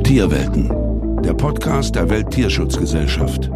Tierwelten, der Podcast der Welttierschutzgesellschaft.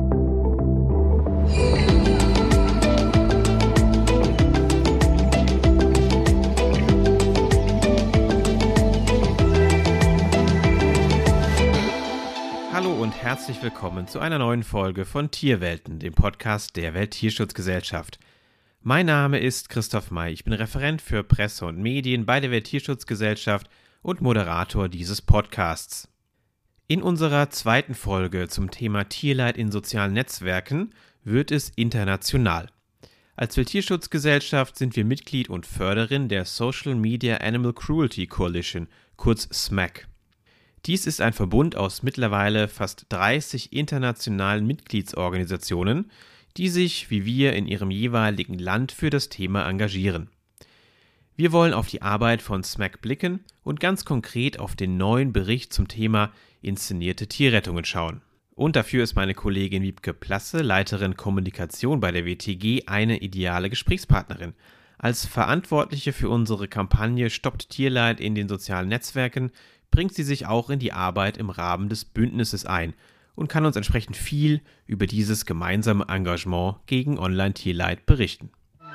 Hallo und herzlich willkommen zu einer neuen Folge von Tierwelten, dem Podcast der Welttierschutzgesellschaft. Mein Name ist Christoph May, ich bin Referent für Presse und Medien bei der Welttierschutzgesellschaft und Moderator dieses Podcasts. In unserer zweiten Folge zum Thema Tierleid in sozialen Netzwerken wird es international. Als Welttierschutzgesellschaft sind wir Mitglied und Förderin der Social Media Animal Cruelty Coalition, kurz SMAC. Dies ist ein Verbund aus mittlerweile fast 30 internationalen Mitgliedsorganisationen, die sich, wie wir, in ihrem jeweiligen Land für das Thema engagieren. Wir wollen auf die Arbeit von SMAC blicken und ganz konkret auf den neuen Bericht zum Thema inszenierte Tierrettungen schauen. Und dafür ist meine Kollegin Wiebke Plasse, Leiterin Kommunikation bei der WTG, eine ideale Gesprächspartnerin. Als Verantwortliche für unsere Kampagne Stoppt Tierleid in den sozialen Netzwerken bringt sie sich auch in die Arbeit im Rahmen des Bündnisses ein und kann uns entsprechend viel über dieses gemeinsame Engagement gegen Online-Tierleid berichten.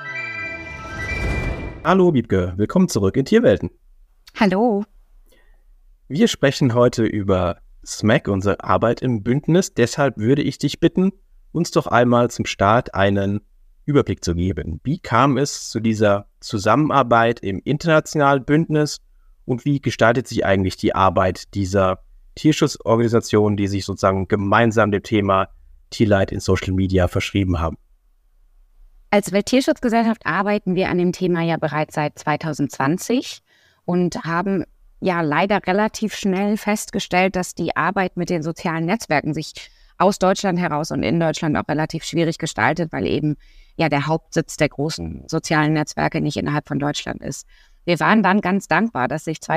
Hallo Wiebke, willkommen zurück in Tierwelten. Hallo. Wir sprechen heute über SMAC, unsere Arbeit im Bündnis. Deshalb würde ich dich bitten, uns doch einmal zum Start einen Überblick zu geben. Wie kam es zu dieser Zusammenarbeit im internationalen Bündnis und wie gestaltet sich eigentlich die Arbeit dieser Tierschutzorganisationen, die sich sozusagen gemeinsam dem Thema Tierleid in Social Media verschrieben haben? Als Welttierschutzgesellschaft arbeiten wir an dem Thema ja bereits seit 2020 und haben ja leider relativ schnell festgestellt, dass die Arbeit mit den sozialen Netzwerken sich aus Deutschland heraus und in Deutschland auch relativ schwierig gestaltet, weil eben ja der Hauptsitz der großen sozialen Netzwerke nicht innerhalb von Deutschland ist. Wir waren dann ganz dankbar, dass sich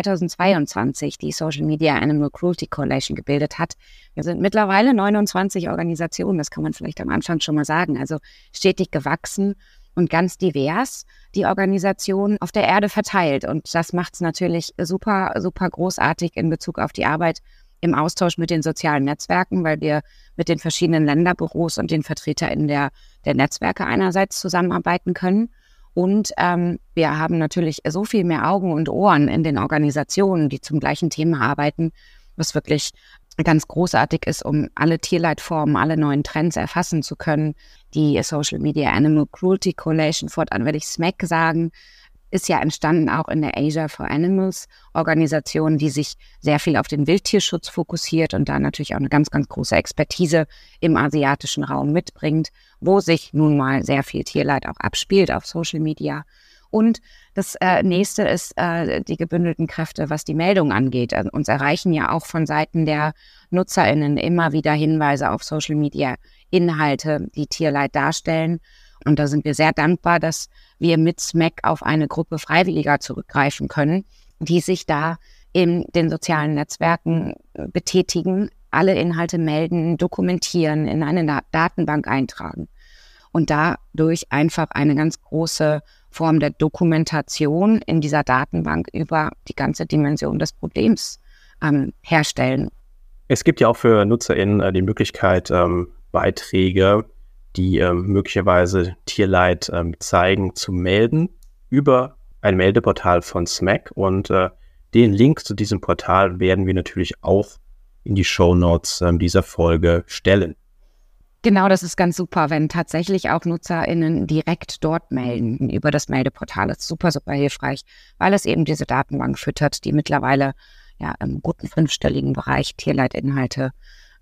2022 die Social Media Animal Cruelty Coalition gebildet hat. Wir sind mittlerweile 29 Organisationen, das kann man vielleicht am Anfang schon mal sagen, also stetig gewachsen und ganz divers, die Organisation auf der Erde verteilt. Und das macht es natürlich super, super großartig in Bezug auf die Arbeit im Austausch mit den sozialen Netzwerken, weil wir mit den verschiedenen Länderbüros und den VertreterInnen der Netzwerke einerseits zusammenarbeiten können. Und wir haben natürlich so viel mehr Augen und Ohren in den Organisationen, die zum gleichen Thema arbeiten, was wirklich ganz großartig ist, um alle Tierleidformen, alle neuen Trends erfassen zu können. Die Social Media Animal Cruelty Coalition, fortan werde ich SMAC sagen, ist ja entstanden auch in der Asia for Animals Organisation, die sich sehr viel auf den Wildtierschutz fokussiert und da natürlich auch eine ganz, ganz große Expertise im asiatischen Raum mitbringt, wo sich nun mal sehr viel Tierleid auch abspielt auf Social Media. Und das nächste ist die gebündelten Kräfte, was die Meldung angeht. Also uns erreichen ja auch von Seiten der NutzerInnen immer wieder Hinweise auf Social Media Inhalte, die Tierleid darstellen. Und da sind wir sehr dankbar, dass wir mit SMAC auf eine Gruppe Freiwilliger zurückgreifen können, die sich da in den sozialen Netzwerken betätigen, alle Inhalte melden, dokumentieren, in eine Datenbank eintragen und dadurch einfach eine ganz große Form der Dokumentation in dieser Datenbank über die ganze Dimension des Problems herstellen. Es gibt ja auch für NutzerInnen die Möglichkeit, Beiträge, die möglicherweise Tierleid zeigen, zu melden über ein Meldeportal von SMAC. Und den Link zu diesem Portal werden wir natürlich auch in die Shownotes dieser Folge stellen. Genau, das ist ganz super, wenn tatsächlich auch NutzerInnen direkt dort melden über das Meldeportal. Das ist super, super hilfreich, weil es eben diese Datenbank füttert, die mittlerweile ja im guten 5-stelligen Bereich Tierleidinhalte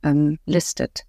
listet.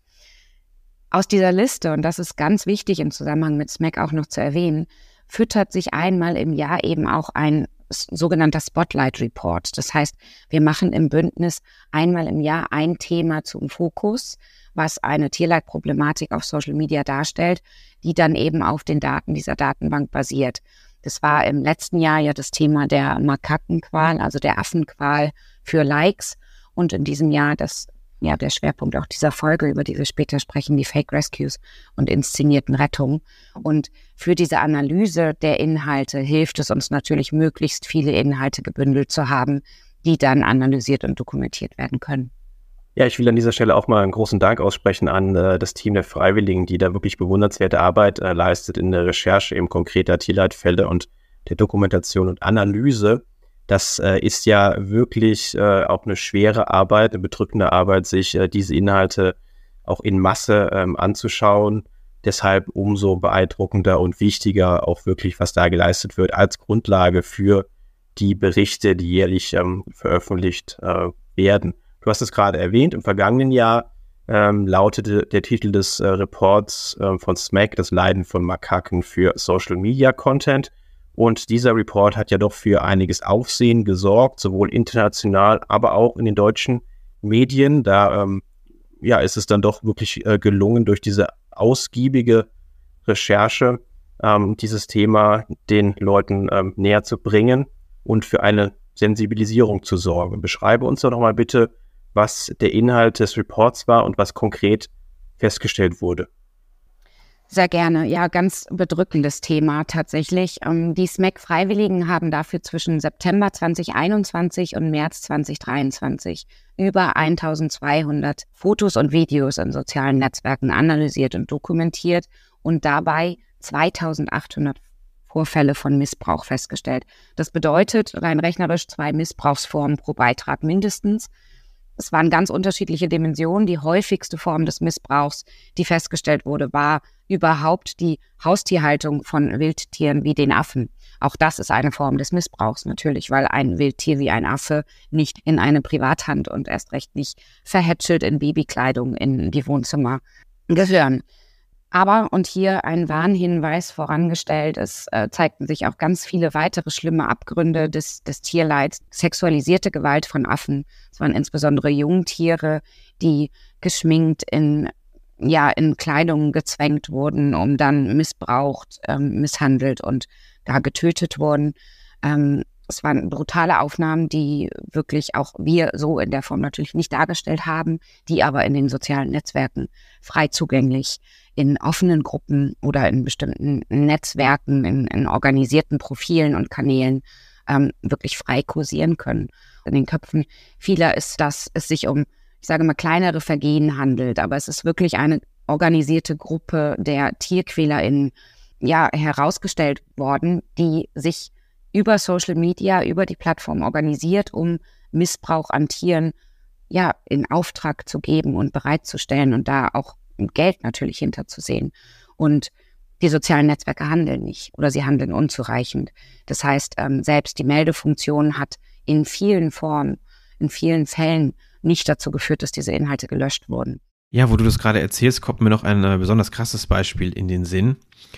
Aus dieser Liste, und das ist ganz wichtig im Zusammenhang mit SMAC auch noch zu erwähnen, füttert sich einmal im Jahr eben auch ein sogenannter Spotlight Report. Das heißt, wir machen im Bündnis einmal im Jahr ein Thema zum Fokus, was eine Tierleidproblematik auf Social Media darstellt, die dann eben auf den Daten dieser Datenbank basiert. Das war im letzten Jahr ja das Thema der Makakenqual, also der Affenqual für Likes. Und in diesem Jahr der Schwerpunkt auch dieser Folge, über die wir später sprechen, die Fake Rescues und inszenierten Rettungen. Und für diese Analyse der Inhalte hilft es uns natürlich, möglichst viele Inhalte gebündelt zu haben, die dann analysiert und dokumentiert werden können. Ja, ich will an dieser Stelle auch mal einen großen Dank aussprechen an das Team der Freiwilligen, die da wirklich bewundernswerte Arbeit leistet in der Recherche eben konkreter Tierleidfälle und der Dokumentation und Analyse. Das ist ja wirklich auch eine schwere Arbeit, eine bedrückende Arbeit, sich diese Inhalte auch in Masse anzuschauen. Deshalb umso beeindruckender und wichtiger auch wirklich, was da geleistet wird als Grundlage für die Berichte, die jährlich veröffentlicht werden. Du hast es gerade erwähnt, im vergangenen Jahr lautete der Titel des Reports von SMAC das Leiden von Makaken für Social Media Content. Und dieser Report hat ja doch für einiges Aufsehen gesorgt, sowohl international, aber auch in den deutschen Medien. Da ist es dann doch wirklich gelungen, durch diese ausgiebige Recherche dieses Thema den Leuten näher zu bringen und für eine Sensibilisierung zu sorgen. Beschreibe uns doch nochmal bitte, was der Inhalt des Reports war und was konkret festgestellt wurde. Sehr gerne. Ja, ganz bedrückendes Thema tatsächlich. Die SMAC-Freiwilligen haben dafür zwischen September 2021 und März 2023 über 1200 Fotos und Videos in sozialen Netzwerken analysiert und dokumentiert und dabei 2800 Vorfälle von Missbrauch festgestellt. Das bedeutet rein rechnerisch 2 Missbrauchsformen pro Beitrag mindestens. Es waren ganz unterschiedliche Dimensionen. Die häufigste Form des Missbrauchs, die festgestellt wurde, war überhaupt die Haustierhaltung von Wildtieren wie den Affen. Auch das ist eine Form des Missbrauchs natürlich, weil ein Wildtier wie ein Affe nicht in eine Privathand und erst recht nicht verhätschelt in Babykleidung in die Wohnzimmer gehören. Aber, und hier ein Warnhinweis vorangestellt, es zeigten sich auch ganz viele weitere schlimme Abgründe des Tierleids. Sexualisierte Gewalt von Affen. Es waren insbesondere Jungtiere, die geschminkt in Kleidung gezwängt wurden, um dann missbraucht, misshandelt und gar getötet wurden. Es waren brutale Aufnahmen, die wirklich auch wir so in der Form natürlich nicht dargestellt haben, die aber in den sozialen Netzwerken frei zugänglich in offenen Gruppen oder in bestimmten Netzwerken, in organisierten Profilen und Kanälen wirklich frei kursieren können. In den Köpfen vieler ist, dass es sich um, ich sage mal, kleinere Vergehen handelt, aber es ist wirklich eine organisierte Gruppe der TierquälerInnen herausgestellt worden, die sich über Social Media, über die Plattform organisiert, um Missbrauch an Tieren in Auftrag zu geben und bereitzustellen und da auch Geld natürlich hinterzusehen. Und die sozialen Netzwerke handeln nicht oder sie handeln unzureichend. Das heißt, selbst die Meldefunktion hat in vielen Formen, in vielen Fällen nicht dazu geführt, dass diese Inhalte gelöscht wurden. Ja, wo du das gerade erzählst, kommt mir noch ein besonders krasses Beispiel in den Sinn.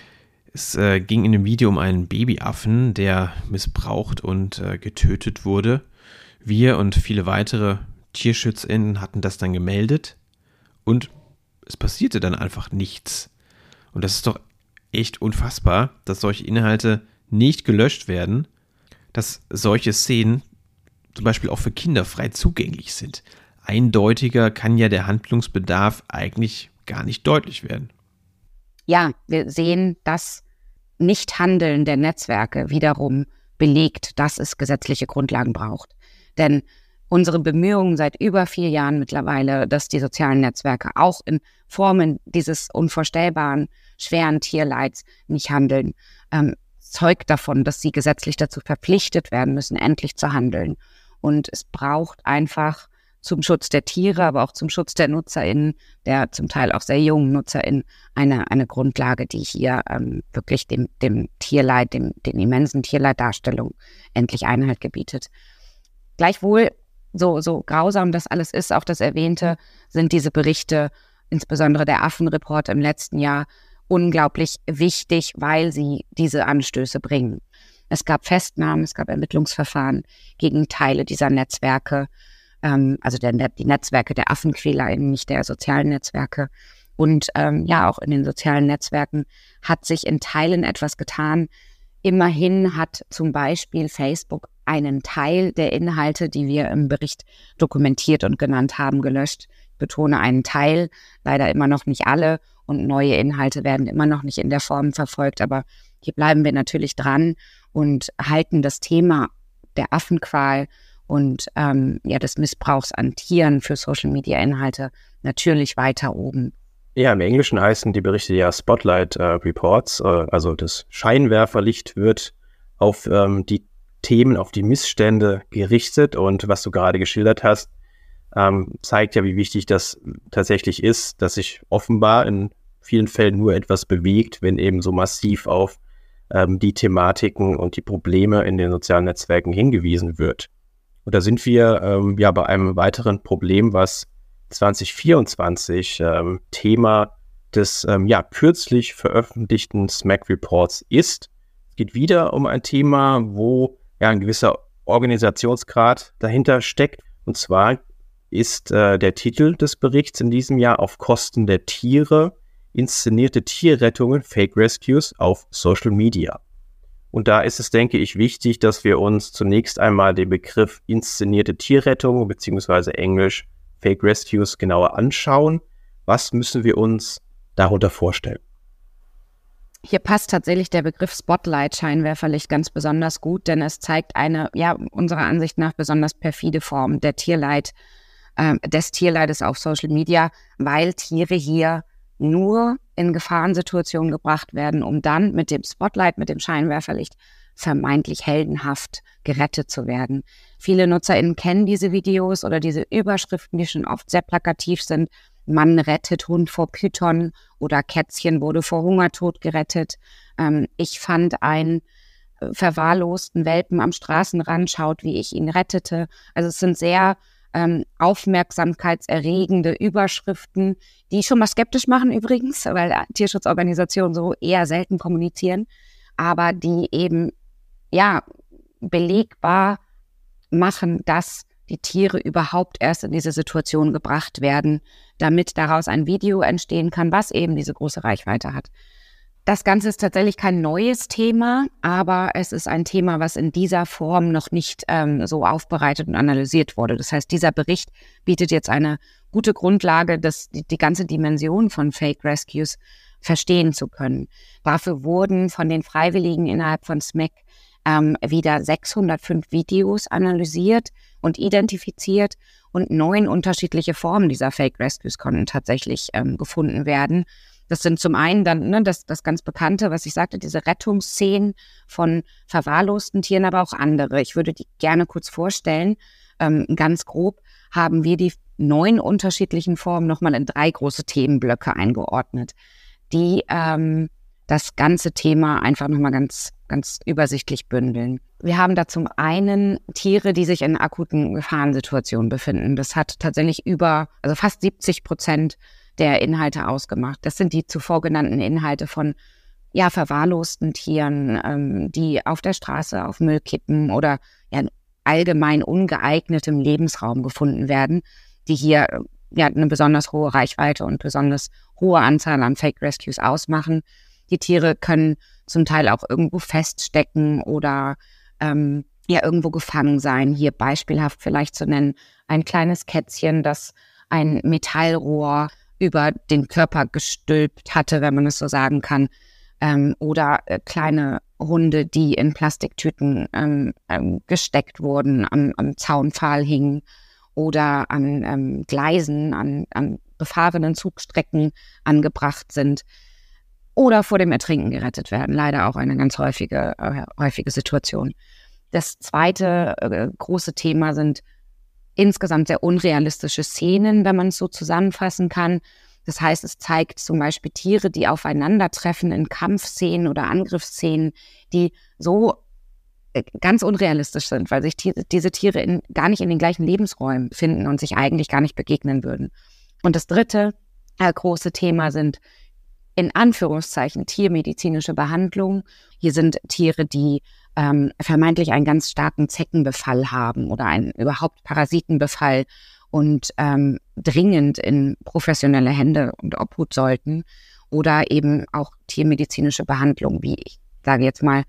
Es ging in dem Video um einen Babyaffen, der missbraucht und getötet wurde. Wir und viele weitere TierschützerInnen hatten das dann gemeldet und es passierte dann einfach nichts. Und das ist doch echt unfassbar, dass solche Inhalte nicht gelöscht werden, dass solche Szenen zum Beispiel auch für Kinder frei zugänglich sind. Eindeutiger kann ja der Handlungsbedarf eigentlich gar nicht deutlich werden. Ja, wir sehen, dass Nichthandeln der Netzwerke wiederum belegt, dass es gesetzliche Grundlagen braucht. Denn unsere Bemühungen seit über 4 Jahren mittlerweile, dass die sozialen Netzwerke auch in Formen dieses unvorstellbaren, schweren Tierleids nicht handeln, zeugt davon, dass sie gesetzlich dazu verpflichtet werden müssen, endlich zu handeln. Und es braucht einfach zum Schutz der Tiere, aber auch zum Schutz der NutzerInnen, der zum Teil auch sehr jungen NutzerInnen, eine Grundlage, die hier wirklich dem Tierleid, den immensen Tierleiddarstellungen endlich Einhalt gebietet. Gleichwohl, so grausam das alles ist, auch das Erwähnte, sind diese Berichte, insbesondere der Affenreport im letzten Jahr, unglaublich wichtig, weil sie diese Anstöße bringen. Es gab Festnahmen, es gab Ermittlungsverfahren gegen Teile dieser Netzwerke, also die Netzwerke der AffenquälerInnen, nicht der sozialen Netzwerke. Und auch in den sozialen Netzwerken hat sich in Teilen etwas getan. Immerhin hat zum Beispiel Facebook einen Teil der Inhalte, die wir im Bericht dokumentiert und genannt haben, gelöscht. Ich betone einen Teil, leider immer noch nicht alle. Und neue Inhalte werden immer noch nicht in der Form verfolgt. Aber hier bleiben wir natürlich dran und halten das Thema der Affenqual und des Missbrauchs an Tieren für Social-Media-Inhalte natürlich weiter oben. Ja, im Englischen heißen die Berichte ja Spotlight Reports, also das Scheinwerferlicht wird auf die Themen, auf die Missstände gerichtet, und was du gerade geschildert hast, zeigt ja, wie wichtig das tatsächlich ist, dass sich offenbar in vielen Fällen nur etwas bewegt, wenn eben so massiv auf die Thematiken und die Probleme in den sozialen Netzwerken hingewiesen wird. Und da sind wir bei einem weiteren Problem, was 2024 Thema des kürzlich veröffentlichten SMAC Reports ist. Es geht wieder um ein Thema, wo ein gewisser Organisationsgrad dahinter steckt. Und zwar ist der Titel des Berichts in diesem Jahr auf Kosten der Tiere: Inszenierte Tierrettungen, Fake Rescues auf Social Media. Und da ist es, denke ich, wichtig, dass wir uns zunächst einmal den Begriff inszenierte Tierrettung bzw. Englisch Fake Rescues genauer anschauen. Was müssen wir uns darunter vorstellen? Hier passt tatsächlich der Begriff Spotlight, Scheinwerferlicht, ganz besonders gut, denn es zeigt eine, unserer Ansicht nach besonders perfide Form des Tierleides auf Social Media, weil Tiere hier nur in Gefahrensituationen gebracht werden, um dann mit dem Spotlight, mit dem Scheinwerferlicht vermeintlich heldenhaft gerettet zu werden. Viele NutzerInnen kennen diese Videos oder diese Überschriften, die schon oft sehr plakativ sind. Mann rettet Hund vor Python oder Kätzchen wurde vor Hungertod gerettet. Ich fand einen verwahrlosten Welpen am Straßenrand, schaut, wie ich ihn rettete. Also es sind sehr aufmerksamkeitserregende Überschriften, die schon mal skeptisch machen übrigens, weil Tierschutzorganisationen so eher selten kommunizieren, aber die eben belegbar machen, dass die Tiere überhaupt erst in diese Situation gebracht werden, damit daraus ein Video entstehen kann, was eben diese große Reichweite hat. Das Ganze ist tatsächlich kein neues Thema, aber es ist ein Thema, was in dieser Form noch nicht so aufbereitet und analysiert wurde. Das heißt, dieser Bericht bietet jetzt eine gute Grundlage, die ganze Dimension von Fake Rescues verstehen zu können. Dafür wurden von den Freiwilligen innerhalb von SMAC wieder 605 Videos analysiert und identifiziert, und 9 unterschiedliche Formen dieser Fake Rescues konnten tatsächlich gefunden werden. Das sind zum einen dann das ganz Bekannte, was ich sagte, diese Rettungsszenen von verwahrlosten Tieren, aber auch andere. Ich würde die gerne kurz vorstellen. Ganz grob haben wir die 9 unterschiedlichen Formen nochmal in 3 große Themenblöcke eingeordnet, die das ganze Thema einfach nochmal ganz, ganz übersichtlich bündeln. Wir haben da zum einen Tiere, die sich in akuten Gefahrensituationen befinden. Das hat tatsächlich fast 70% der Inhalte ausgemacht. Das sind die zuvor genannten Inhalte von verwahrlosten Tieren, die auf der Straße auf Müllkippen oder allgemein ungeeignetem Lebensraum gefunden werden, die hier eine besonders hohe Reichweite und besonders hohe Anzahl an Fake Rescues ausmachen. Die Tiere können zum Teil auch irgendwo feststecken oder irgendwo gefangen sein. Hier beispielhaft vielleicht zu nennen, ein kleines Kätzchen, das ein Metallrohr über den Körper gestülpt hatte, wenn man es so sagen kann, oder kleine Hunde, die in Plastiktüten gesteckt wurden, am Zaunpfahl hingen oder an Gleisen, an befahrenen Zugstrecken angebracht sind oder vor dem Ertrinken gerettet werden. Leider auch eine ganz häufige Situation. Das zweite große Thema sind insgesamt sehr unrealistische Szenen, wenn man es so zusammenfassen kann. Das heißt, es zeigt zum Beispiel Tiere, die aufeinandertreffen in Kampfszenen oder Angriffsszenen, die so ganz unrealistisch sind, weil sich diese Tiere gar nicht in den gleichen Lebensräumen befinden und sich eigentlich gar nicht begegnen würden. Und das dritte große Thema sind in Anführungszeichen tiermedizinische Behandlung. Hier sind Tiere, die vermeintlich einen ganz starken Zeckenbefall haben oder einen überhaupt Parasitenbefall und dringend in professionelle Hände und Obhut sollten, oder eben auch tiermedizinische Behandlung, wie ich sage jetzt mal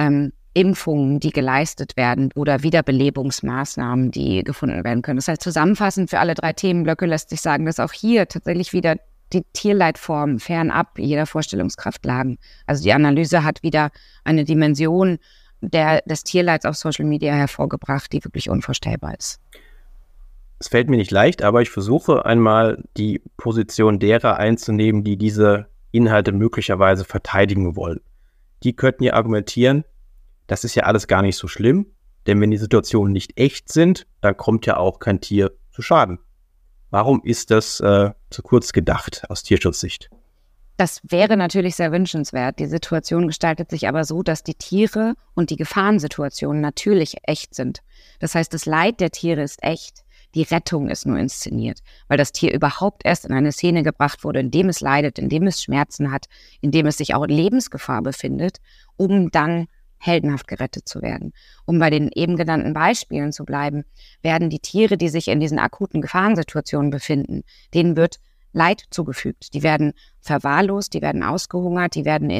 Impfungen, die geleistet werden oder Wiederbelebungsmaßnahmen, die gefunden werden können. Das heißt, zusammenfassend für alle 3 Themenblöcke lässt sich sagen, dass auch hier tatsächlich wieder die Tierleitformen fernab jeder Vorstellungskraft lagen. Also die Analyse hat wieder eine Dimension des Tierleids auf Social Media hervorgebracht, die wirklich unvorstellbar ist. Es fällt mir nicht leicht, aber ich versuche einmal die Position derer einzunehmen, die diese Inhalte möglicherweise verteidigen wollen. Die könnten ja argumentieren, das ist ja alles gar nicht so schlimm, denn wenn die Situationen nicht echt sind, dann kommt ja auch kein Tier zu Schaden. Warum ist das zu kurz gedacht aus Tierschutzsicht? Das wäre natürlich sehr wünschenswert. Die Situation gestaltet sich aber so, dass die Tiere und die Gefahrensituationen natürlich echt sind. Das heißt, das Leid der Tiere ist echt. Die Rettung ist nur inszeniert, weil das Tier überhaupt erst in eine Szene gebracht wurde, in dem es leidet, in dem es Schmerzen hat, in dem es sich auch in Lebensgefahr befindet, um dann heldenhaft gerettet zu werden. Um bei den eben genannten Beispielen zu bleiben, werden die Tiere, die sich in diesen akuten Gefahrensituationen befinden, denen wird Leid zugefügt. Die werden verwahrlost, die werden ausgehungert, die werden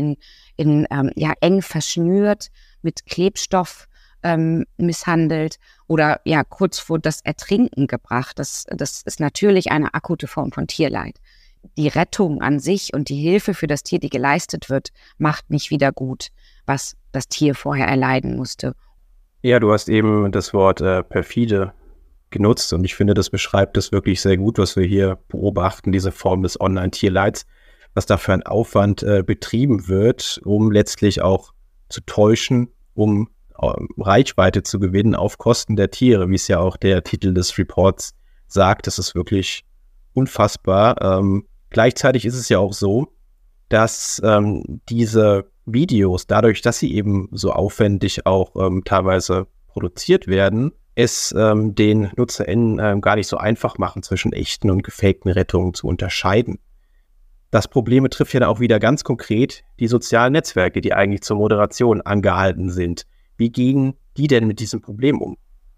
eng verschnürt, mit Klebstoff misshandelt oder kurz vor das Ertrinken gebracht. Das ist natürlich eine akute Form von Tierleid. Die Rettung an sich und die Hilfe für das Tier, die geleistet wird, macht nicht wieder gut, was das Tier vorher erleiden musste. Ja, du hast eben das Wort perfide genutzt und ich finde, das beschreibt das wirklich sehr gut, was wir hier beobachten, diese Form des Online-Tierleids, was da für ein Aufwand betrieben wird, um letztlich auch zu täuschen, um Reichweite zu gewinnen auf Kosten der Tiere, wie es ja auch der Titel des Reports sagt. Das ist wirklich unfassbar. Gleichzeitig ist es ja auch so, dass diese Videos, dadurch, dass sie eben so aufwendig auch teilweise produziert werden, es den NutzerInnen gar nicht so einfach machen, zwischen echten und gefakten Rettungen zu unterscheiden. Das Problem betrifft ja dann auch wieder ganz konkret die sozialen Netzwerke, die eigentlich zur Moderation angehalten sind. Wie gehen die denn mit diesem Problem um?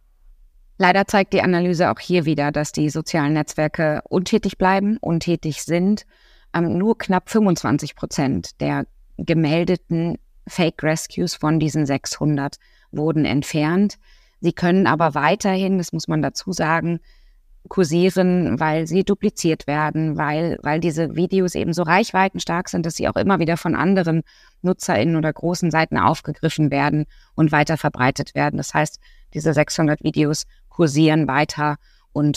Leider zeigt die Analyse auch hier wieder, dass die sozialen Netzwerke untätig bleiben, untätig sind. Nur knapp 25% der gemeldeten Fake Rescues von diesen 600 wurden entfernt. Sie können aber weiterhin, das muss man dazu sagen, kursieren, weil sie dupliziert werden, weil diese Videos eben so reichweitenstark sind, dass sie auch immer wieder von anderen NutzerInnen oder großen Seiten aufgegriffen werden und weiter verbreitet werden. Das heißt, diese 600 Videos kursieren weiter und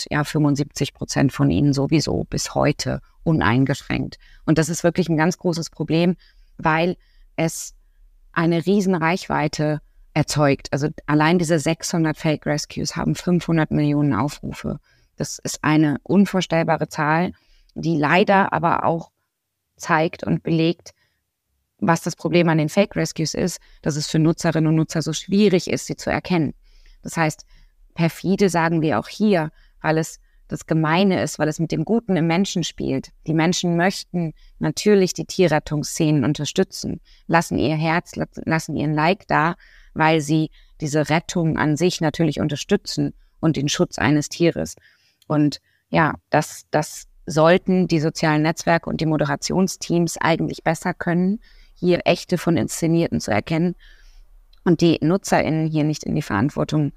75% von ihnen sowieso bis heute uneingeschränkt. Und das ist wirklich ein ganz großes Problem, weil es eine riesen Reichweite erzeugt. Also allein diese 600 Fake Rescues haben 500 Millionen Aufrufe. Das ist eine unvorstellbare Zahl, die leider aber auch zeigt und belegt, was das Problem an den Fake Rescues ist, dass es für Nutzerinnen und Nutzer so schwierig ist, sie zu erkennen. Das heißt, perfide sagen wir auch hier, weil es das Gemeine ist, weil es mit dem Guten im Menschen spielt. Die Menschen möchten natürlich die Tierrettungsszenen unterstützen, lassen ihr Herz, lassen ihren Like da, weil sie diese Rettung an sich natürlich unterstützen und den Schutz eines Tieres. Und das sollten die sozialen Netzwerke und die Moderationsteams eigentlich besser können, hier echte von Inszenierten zu erkennen und die NutzerInnen hier nicht in die Verantwortung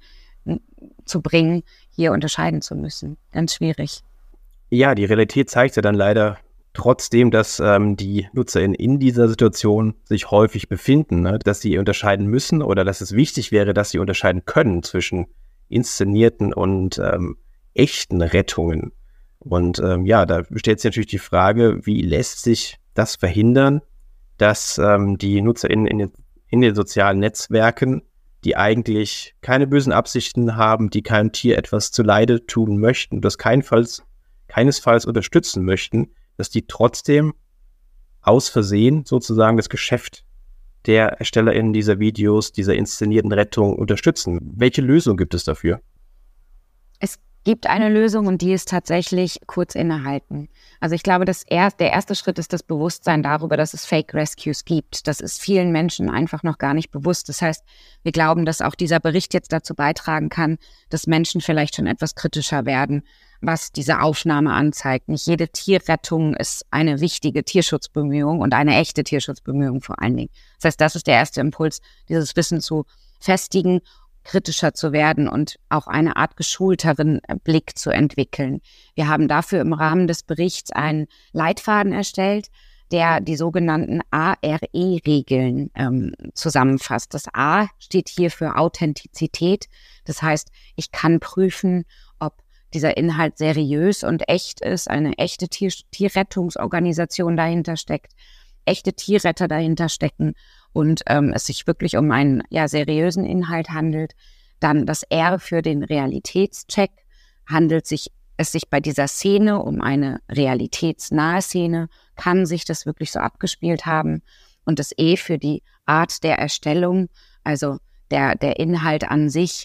zu bringen, hier unterscheiden zu müssen. Ganz schwierig. Ja, die Realität zeigt ja dann leider trotzdem, dass die NutzerInnen in dieser Situation sich häufig befinden, ne? Dass sie unterscheiden müssen oder dass es wichtig wäre, dass sie unterscheiden können zwischen inszenierten und echten Rettungen. Und da stellt sich natürlich die Frage, wie lässt sich das verhindern, dass die NutzerInnen in den sozialen Netzwerken, die eigentlich keine bösen Absichten haben, die keinem Tier etwas zuleide tun möchten, das keinesfalls unterstützen möchten, dass die trotzdem aus Versehen sozusagen das Geschäft der ErstellerInnen dieser Videos, dieser inszenierten Rettung unterstützen. Welche Lösung gibt es dafür? Es gibt eine Lösung und die ist tatsächlich kurz innehalten. Also ich glaube, der erste Schritt ist das Bewusstsein darüber, dass es Fake Rescues gibt. Das ist vielen Menschen einfach noch gar nicht bewusst. Das heißt, wir glauben, dass auch dieser Bericht jetzt dazu beitragen kann, dass Menschen vielleicht schon etwas kritischer werden, was diese Aufnahme anzeigt. Nicht jede Tierrettung ist eine wichtige Tierschutzbemühung und eine echte Tierschutzbemühung vor allen Dingen. Das heißt, das ist der erste Impuls, dieses Wissen zu festigen, kritischer zu werden und auch eine Art geschulteren Blick zu entwickeln. Wir haben dafür im Rahmen des Berichts einen Leitfaden erstellt, der die sogenannten ARE-Regeln zusammenfasst. Das A steht hier für Authentizität. Das heißt, ich kann prüfen, ob dieser Inhalt seriös und echt ist, eine echte Tierrettungsorganisation dahinter steckt, echte Tierretter dahinter stecken und es sich wirklich um einen seriösen Inhalt handelt. Dann das R für den Realitätscheck. Handelt es sich bei dieser Szene um eine realitätsnahe Szene? Kann sich das wirklich so abgespielt haben? Und das E für die Art der Erstellung, also der Inhalt an sich.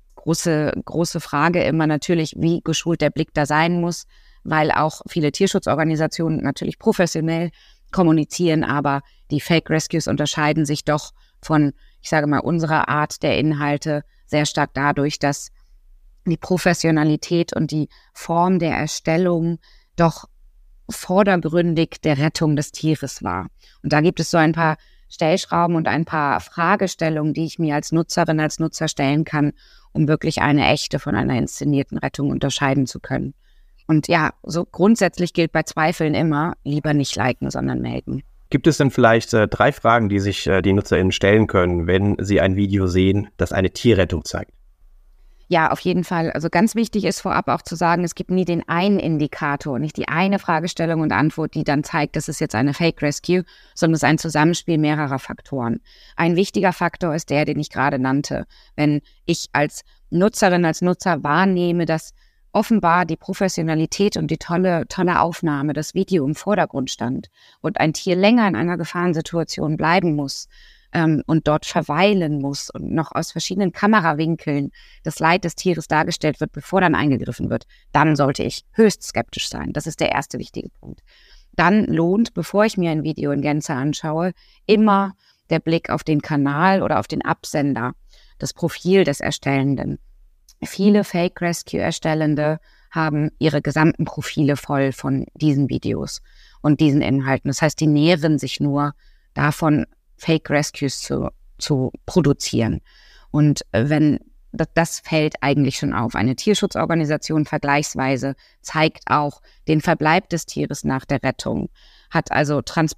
Große Frage immer natürlich, wie geschult der Blick da sein muss, weil auch viele Tierschutzorganisationen natürlich professionell kommunizieren, aber die Fake Rescues unterscheiden sich doch von, ich sage mal, unserer Art der Inhalte sehr stark dadurch, dass die Professionalität und die Form der Erstellung doch vordergründig der Rettung des Tieres war. Und da gibt es so ein paar Stellschrauben und ein paar Fragestellungen, die ich mir als Nutzerin, als Nutzer stellen kann, um wirklich eine echte von einer inszenierten Rettung unterscheiden zu können. Und ja, so grundsätzlich gilt bei Zweifeln immer, lieber nicht liken, sondern melden. Gibt es denn vielleicht 3 Fragen, die sich die NutzerInnen stellen können, wenn sie ein Video sehen, das eine Tierrettung zeigt? Ja, auf jeden Fall. Also ganz wichtig ist vorab auch zu sagen, es gibt nie den einen Indikator, nicht die eine Fragestellung und Antwort, die dann zeigt, das ist jetzt eine Fake Rescue, sondern es ist ein Zusammenspiel mehrerer Faktoren. Ein wichtiger Faktor ist der, den ich gerade nannte. Wenn ich als Nutzerin, als Nutzer wahrnehme, dass offenbar die Professionalität und die tolle Aufnahme, das Video im Vordergrund stand und ein Tier länger in einer Gefahrensituation bleiben muss, und dort verweilen muss und noch aus verschiedenen Kamerawinkeln das Leid des Tieres dargestellt wird, bevor dann eingegriffen wird, dann sollte ich höchst skeptisch sein. Das ist der erste wichtige Punkt. Dann lohnt, bevor ich mir ein Video in Gänze anschaue, immer der Blick auf den Kanal oder auf den Absender, das Profil des Erstellenden. Viele Fake Rescue-Erstellende haben ihre gesamten Profile voll von diesen Videos und diesen Inhalten. Das heißt, die nähren sich nur davon, Fake Rescues zu produzieren. Und wenn das fällt eigentlich schon auf. Eine Tierschutzorganisation vergleichsweise zeigt auch den Verbleib des Tieres nach der Rettung, hat also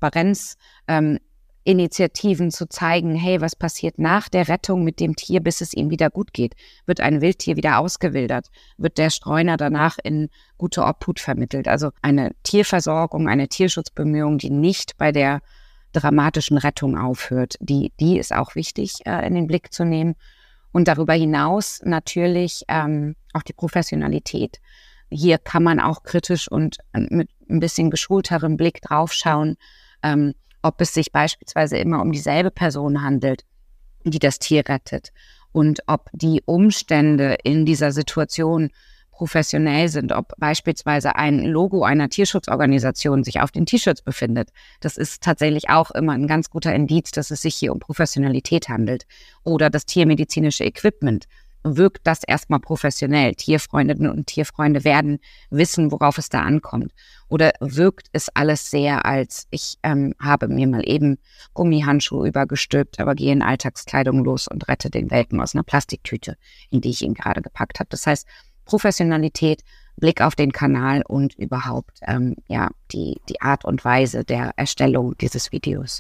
Transparenzinitiativen zu zeigen, hey, was passiert nach der Rettung mit dem Tier, bis es ihm wieder gut geht? Wird ein Wildtier wieder ausgewildert? Wird der Streuner danach in gute Obhut vermittelt? Also eine Tierversorgung, eine Tierschutzbemühung, die nicht bei der dramatischen Rettung aufhört, die ist auch wichtig in den Blick zu nehmen. Und darüber hinaus natürlich auch die Professionalität. Hier kann man auch kritisch und mit ein bisschen geschulterem Blick draufschauen, ob es sich beispielsweise immer um dieselbe Person handelt, die das Tier rettet und ob die Umstände in dieser Situation professionell sind, ob beispielsweise ein Logo einer Tierschutzorganisation sich auf den T-Shirts befindet. Das ist tatsächlich auch immer ein ganz guter Indiz, dass es sich hier um Professionalität handelt. Oder das tiermedizinische Equipment. Wirkt das erstmal professionell? Tierfreundinnen und Tierfreunde werden wissen, worauf es da ankommt. Oder wirkt es alles sehr als, ich habe mir mal eben Gummihandschuhe übergestülpt, aber gehe in Alltagskleidung los und rette den Welpen aus einer Plastiktüte, in die ich ihn gerade gepackt habe. Das heißt, Professionalität, Blick auf den Kanal und überhaupt die Art und Weise der Erstellung dieses Videos.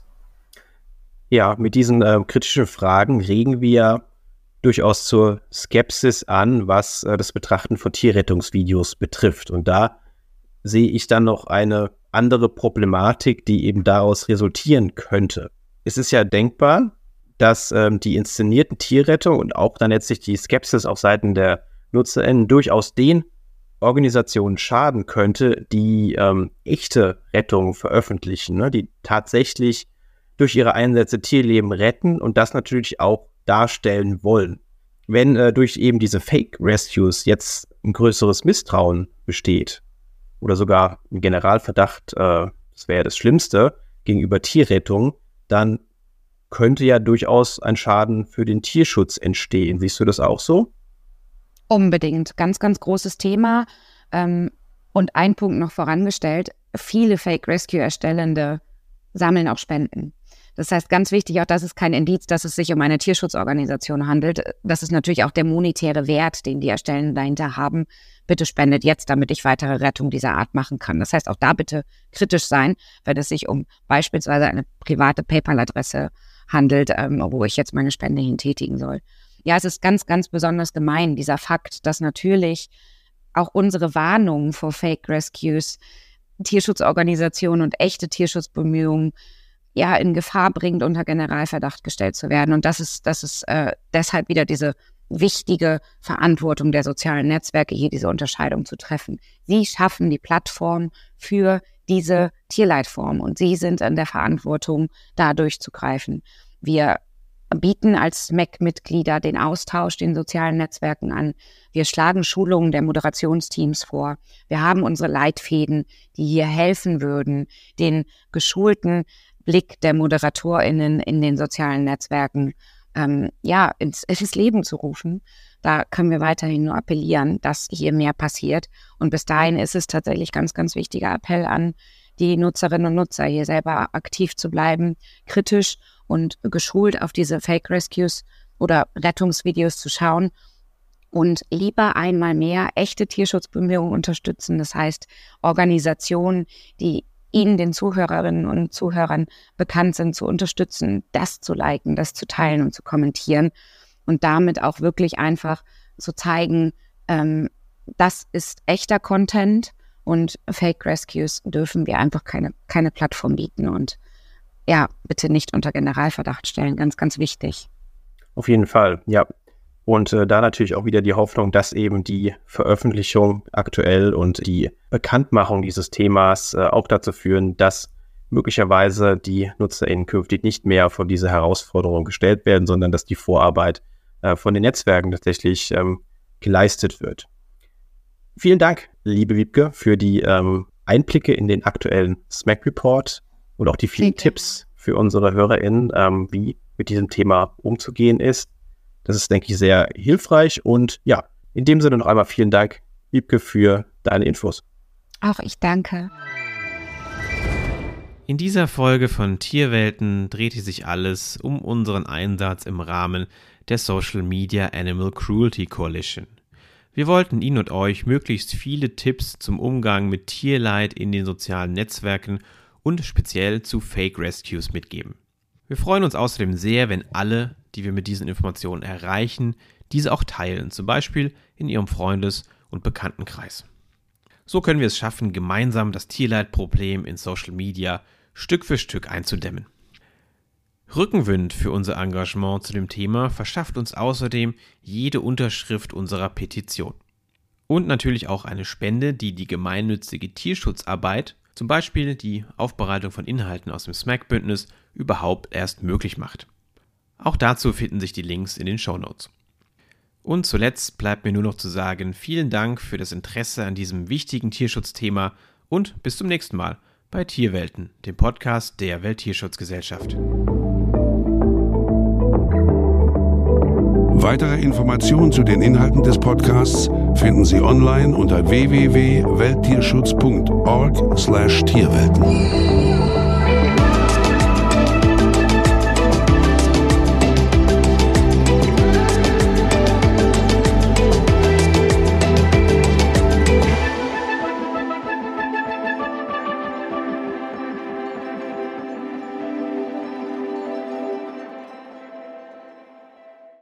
Ja, mit diesen kritischen Fragen regen wir durchaus zur Skepsis an, was das Betrachten von Tierrettungsvideos betrifft. Und da sehe ich dann noch eine andere Problematik, die eben daraus resultieren könnte. Es ist ja denkbar, dass die inszenierten Tierrettung und auch dann letztlich die Skepsis auf Seiten der NutzerInnen durchaus den Organisationen schaden könnte, die echte Rettung veröffentlichen, ne? Die tatsächlich durch ihre Einsätze Tierleben retten und das natürlich auch darstellen wollen. Wenn durch eben diese Fake Rescues jetzt ein größeres Misstrauen besteht oder sogar ein Generalverdacht, das wäre das Schlimmste, gegenüber Tierrettung, dann könnte ja durchaus ein Schaden für den Tierschutz entstehen. Siehst du das auch so? Unbedingt. Ganz, ganz großes Thema. Und ein Punkt noch vorangestellt, viele Fake Rescue-Erstellende sammeln auch Spenden. Das heißt, ganz wichtig, auch das ist kein Indiz, dass es sich um eine Tierschutzorganisation handelt. Das ist natürlich auch der monetäre Wert, den die Erstellenden dahinter haben. Bitte spendet jetzt, damit ich weitere Rettung dieser Art machen kann. Das heißt, auch da bitte kritisch sein, wenn es sich um beispielsweise eine private PayPal-Adresse handelt, wo ich jetzt meine Spende hin tätigen soll. Ja, es ist ganz, ganz besonders gemein, dieser Fakt, dass natürlich auch unsere Warnungen vor Fake Rescues Tierschutzorganisationen und echte Tierschutzbemühungen ja in Gefahr bringt, unter Generalverdacht gestellt zu werden. Und das ist deshalb wieder diese wichtige Verantwortung der sozialen Netzwerke, hier diese Unterscheidung zu treffen. Sie schaffen die Plattform für diese Tierleidform und sie sind in der Verantwortung, da durchzugreifen. Wir bieten als SMAC-Mitglieder den Austausch den sozialen Netzwerken an. Wir schlagen Schulungen der Moderationsteams vor. Wir haben unsere Leitfäden, die hier helfen würden, den geschulten Blick der ModeratorInnen in den sozialen Netzwerken ins Leben zu rufen. Da können wir weiterhin nur appellieren, dass hier mehr passiert. Und bis dahin ist es tatsächlich ganz, ganz wichtiger Appell an die Nutzerinnen und Nutzer, hier selber aktiv zu bleiben, kritisch und geschult auf diese Fake Rescues oder Rettungsvideos zu schauen und lieber einmal mehr echte Tierschutzbemühungen unterstützen. Das heißt, Organisationen, die Ihnen, den Zuhörerinnen und Zuhörern bekannt sind, zu unterstützen, das zu liken, das zu teilen und zu kommentieren und damit auch wirklich einfach zu zeigen, das ist echter Content und Fake Rescues dürfen wir einfach keine Plattform bieten und ja, bitte nicht unter Generalverdacht stellen, ganz, ganz wichtig. Auf jeden Fall, ja. Und da natürlich auch wieder die Hoffnung, dass eben die Veröffentlichung aktuell und die Bekanntmachung dieses Themas auch dazu führen, dass möglicherweise die NutzerInnen künftig nicht mehr vor diese Herausforderung gestellt werden, sondern dass die Vorarbeit von den Netzwerken tatsächlich geleistet wird. Vielen Dank, liebe Wiebke, für die Einblicke in den aktuellen SMAC-Report und auch die vielen Tipps für unsere HörerInnen, wie mit diesem Thema umzugehen ist. Das ist, denke ich, sehr hilfreich. Und ja, in dem Sinne noch einmal vielen Dank, Wiebke, für deine Infos. Auch ich danke. In dieser Folge von Tierwelten drehte sich alles um unseren Einsatz im Rahmen der Social Media Animal Cruelty Coalition. Wir wollten Ihnen und euch möglichst viele Tipps zum Umgang mit Tierleid in den sozialen Netzwerken und speziell zu Fake Rescues mitgeben. Wir freuen uns außerdem sehr, wenn alle, die wir mit diesen Informationen erreichen, diese auch teilen, zum Beispiel in ihrem Freundes- und Bekanntenkreis. So können wir es schaffen, gemeinsam das Tierleidproblem in Social Media Stück für Stück einzudämmen. Rückenwind für unser Engagement zu dem Thema verschafft uns außerdem jede Unterschrift unserer Petition. Und natürlich auch eine Spende, die die gemeinnützige Tierschutzarbeit, zum Beispiel die Aufbereitung von Inhalten aus dem SMAC-Bündnis, überhaupt erst möglich macht. Auch dazu finden sich die Links in den Shownotes. Und zuletzt bleibt mir nur noch zu sagen, vielen Dank für das Interesse an diesem wichtigen Tierschutzthema und bis zum nächsten Mal bei Tierwelten, dem Podcast der Welttierschutzgesellschaft. Weitere Informationen zu den Inhalten des Podcasts finden Sie online unter www.welttierschutz.org/Tierwelten.